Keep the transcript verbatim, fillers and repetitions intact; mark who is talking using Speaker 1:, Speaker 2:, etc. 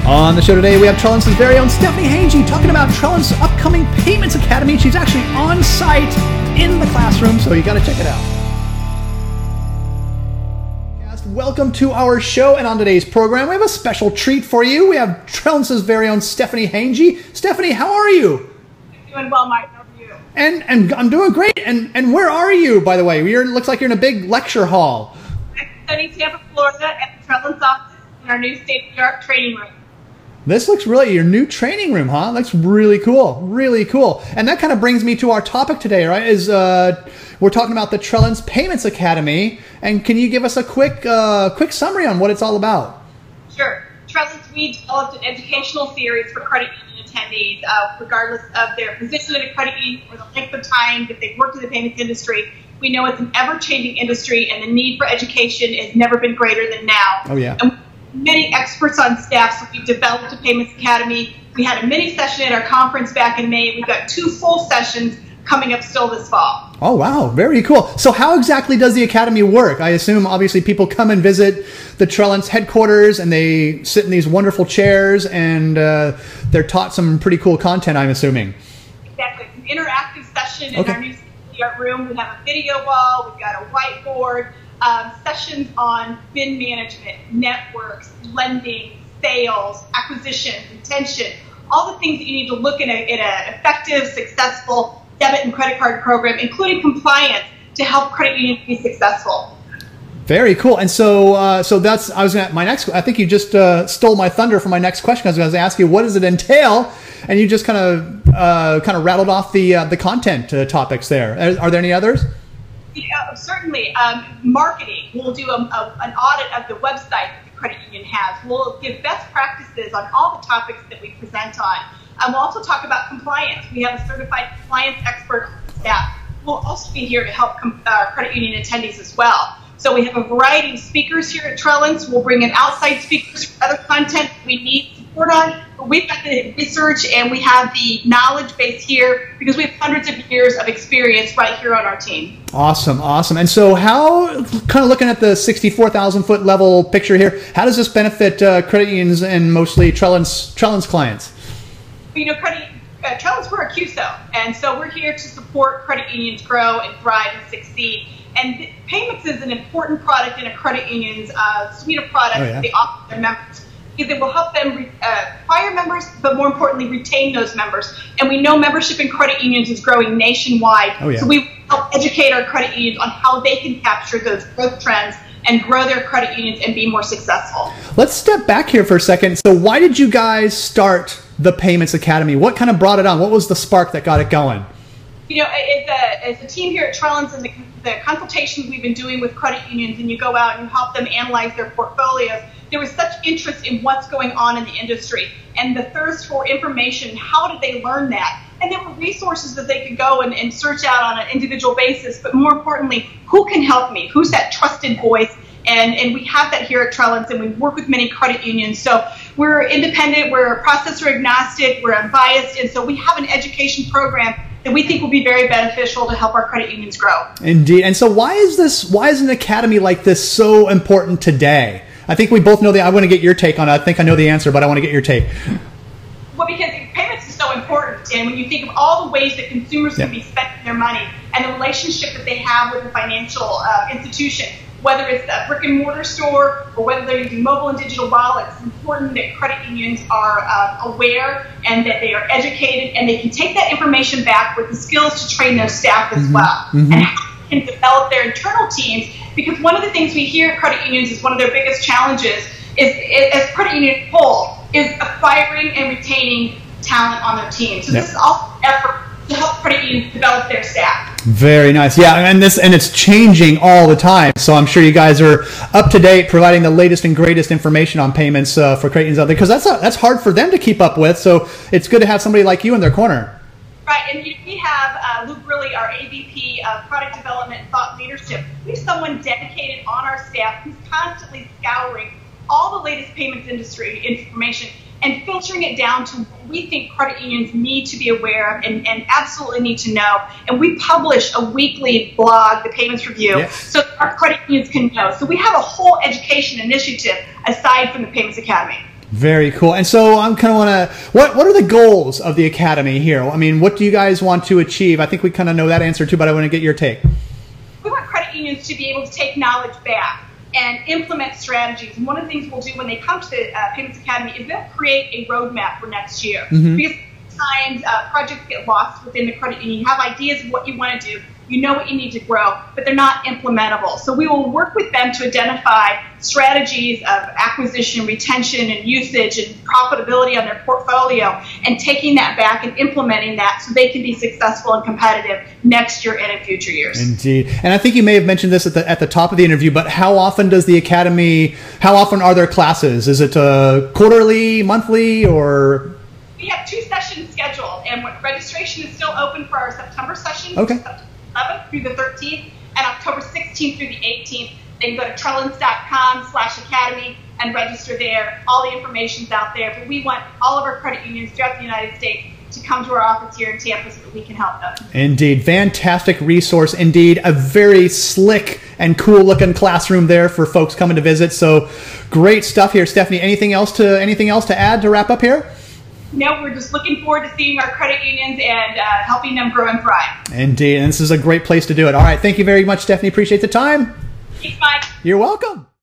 Speaker 1: On the show today, we have Trellance's very own Stephanie Hange talking about Trellance's upcoming Payments Academy. She's actually on site in the classroom, so you got to check it out. Welcome to our show, and on today's program, we have a special treat for you. We have Trellance's very own Stephanie Hange. Stephanie, how are you?
Speaker 2: I'm doing well, Mike. How are you?
Speaker 1: And and I'm doing great. And and where are you, by the way? You're looks like you're in a big lecture hall.
Speaker 2: I'm sunny Tampa, Florida, at the Trellance office in our new state-of-the-art training room.
Speaker 1: This looks really, your new training room, huh? That's really cool, really cool. And that kind of brings me to our topic today, right? Is uh, we're talking about the Trellance Payments Academy. And can you give us a quick, uh, quick summary on what it's all about?
Speaker 2: Sure. Trellance, we developed an educational series for credit union attendees, uh, regardless of their position in a credit union or the length of time that they've worked in the payments industry. We know it's an ever-changing industry, and the need for education has never been greater than now.
Speaker 1: Oh, yeah.
Speaker 2: And many experts on staff, so we've developed a Payments Academy. We had a mini session at our conference back in May. We've got two full sessions coming up still this fall.
Speaker 1: Oh, wow. Very cool. So how exactly does the Academy work? I assume, obviously, people come and visit the Trellance headquarters, and they sit in these wonderful chairs, and uh, they're taught some pretty cool content, I'm assuming.
Speaker 2: Exactly. It's an interactive session in
Speaker 1: Okay.
Speaker 2: our new state-of-the-art room. We have a video wall. We've got a whiteboard. Um, sessions on B I N management, networks, lending, sales, acquisition, retention, all the things that you need to look at in an effective, successful debit and credit card program, including compliance, to help credit unions be successful.
Speaker 1: Very cool. And so, uh, so that's, I was going to, my next, I think you just uh, stole my thunder for my next question. I was going to ask you, what does it entail? And you just kind of, uh, kind of rattled off the, uh, the content uh, topics there. Are, are there any others?
Speaker 2: Yeah, certainly. Um, marketing. We'll do a, a, an audit of the website that the credit union has. We'll give best practices on all the topics that we present on. Um, we'll also talk about compliance. We have a certified compliance expert on staff. We'll also be here to help com- uh, credit union attendees as well. So we have a variety of speakers here at Trellance. We'll bring in outside speakers for other content we need support on. But we've got the research and we have the knowledge base here because we have hundreds of years of experience right here on our team.
Speaker 1: Awesome, awesome. And so how, kind of looking at the sixty-four thousand foot level picture here, how does this benefit uh, credit unions and mostly Trellance, Trellance clients?
Speaker 2: You know, credit, uh, Trellance, we're a Q S O, and so we're here to support credit unions grow and thrive and succeed. And th- payments is an important product in a credit union's uh, suite of products
Speaker 1: Oh, yeah.
Speaker 2: that they offer their members. Because it will help them re- uh, acquire members, but more importantly, retain those members. And we know membership in credit unions is growing nationwide.
Speaker 1: Oh, yeah.
Speaker 2: So we help educate our credit unions on how they can capture those growth trends and grow their credit unions and be more successful.
Speaker 1: Let's step back here for a second. So why did you guys start the Payments Academy? What kind of brought it on? What was the spark that got it going?
Speaker 2: You know, as a, as a team here at Trellance and the, the consultations we've been doing with credit unions, and you go out and you help them analyze their portfolios, there was such interest in what's going on in the industry and the thirst for information. How did they learn that? And there were resources that they could go and, and search out on an individual basis, but more importantly, who can help me? Who's that trusted voice? And, and we have that here at Trellance, and we work with many credit unions. So we're independent, we're processor agnostic, we're unbiased, and so we have an education program that we think will be very beneficial to help our credit unions grow.
Speaker 1: Indeed. And so why is this, why is an academy like this so important today? I think we both know the, I want to get your take on it. I think I know the answer, but I want to get your take.
Speaker 2: Well, because payments is so important, and when you think of all the ways that consumers
Speaker 1: Yeah.
Speaker 2: can be spending their money and the relationship that they have with a financial uh, institution, whether it's a brick and mortar store or whether they're using mobile and digital wallets, it's important that credit unions are uh, aware and that they are educated and they can take that information back with the skills to train their staff as
Speaker 1: Mm-hmm.
Speaker 2: well.
Speaker 1: Mm-hmm.
Speaker 2: And how they can develop their internal teams, because one of the things we hear at credit unions is one of their biggest challenges is, as credit union whole, is acquiring and retaining talent on their team. So
Speaker 1: Yep.
Speaker 2: this is also an effort to help credit unions develop their staff.
Speaker 1: Very nice. Yeah, and this and it's changing all the time. So I'm sure you guys are up to date, providing the latest and greatest information on payments uh, for credit unions out there, because that's a, that's hard for them to keep up with. So it's good to have somebody like you in their corner.
Speaker 2: Right, and we have uh, Luke Grilly, our A V P of Product Development and Thought Leadership. We have someone dedicated on our staff who's constantly scouring all the latest payments industry information and filtering it down to what we think credit unions need to be aware of and, and absolutely need to know. And we publish a weekly blog, the Payments Review,
Speaker 1: Yes.
Speaker 2: so our credit unions can know. So we have a whole education initiative aside from the Payments Academy.
Speaker 1: Very cool. And so I'm kind of want to, what, what are the goals of the Academy here? I mean, what do you guys want to achieve? I think we kind of know that answer too, but I want to get your take.
Speaker 2: We want credit unions to be able to take knowledge back and implement strategies. And one of the things we'll do when they come to the uh, Payments Academy is they'll create a roadmap for next year. Mm-hmm. Because sometimes uh, projects get lost within the credit union. You have ideas of what you want to do. You know what you need to grow, but they're not implementable. So we will work with them to identify strategies of acquisition, retention, and usage and profitability on their portfolio, and taking that back and implementing that so they can be successful and competitive next year and in future years.
Speaker 1: Indeed. And I think you may have mentioned this at the at the top of the interview, but how often does the Academy, how often are there classes? Is it uh, quarterly, monthly, or?
Speaker 2: We have two sessions scheduled, and registration is still open for our September session.
Speaker 1: Okay.
Speaker 2: eleventh through the thirteenth, and October sixteenth through the eighteenth. They can go to trellins.com slash academy and register there. All the information's out there. But we want all of our credit unions throughout the United States to come to our office here in Tampa so that we can help them.
Speaker 1: Indeed. Fantastic resource. Indeed. A very slick and cool looking classroom there for folks coming to visit. So great stuff here. Stephanie, anything else to anything else to add to wrap up here?
Speaker 2: No, we're just looking forward to seeing our credit unions and uh, helping them grow and thrive.
Speaker 1: Indeed. And this is a great place to do it. All right. Thank you very much, Stephanie. Appreciate the time.
Speaker 2: Thanks, Mike.
Speaker 1: You're welcome.